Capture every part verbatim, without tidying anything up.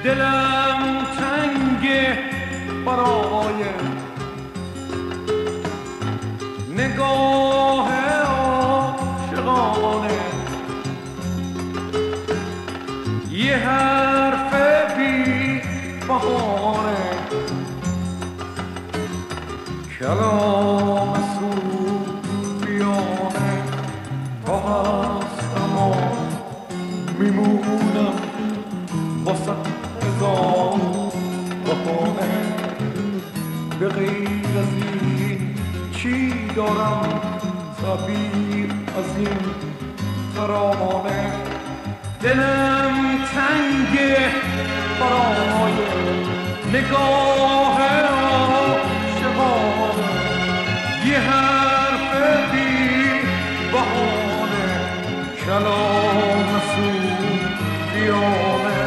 دلم تنگه برای نگاه عاشقانه، یه حرف بی بهانه، کلام صوفیانه. تا هستم و میمونم واسه هزار بهانه، به غیر از این چی دارم تعبیر از این ترانه. دلم تنگه برای نگاه عاشقانه، یه حرف بی بهانه، کلام صوفیانه.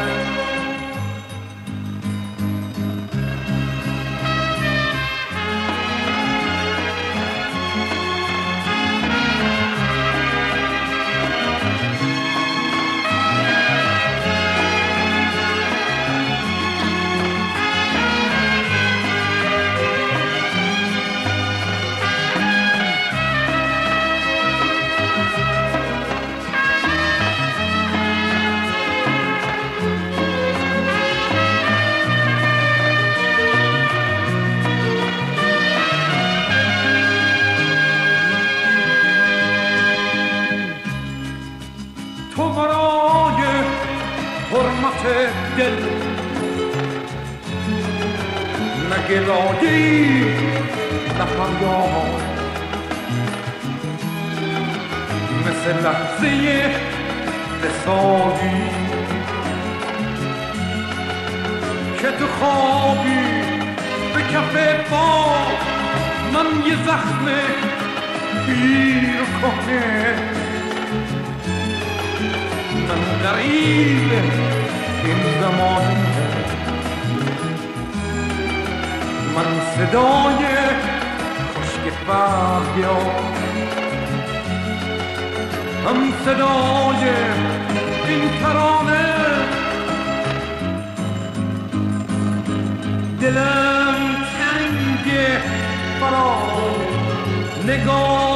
تو برای حرمت دل نه گلایه‌ای نه فریاد، مثل لحظه وصالی که تو خوابی به کف باد، من یه زخم پیر و کهنه، من غریب این زمان، من صدای خشک فریاد، هم صدای این ترانه. دلم تنگه برای نگاه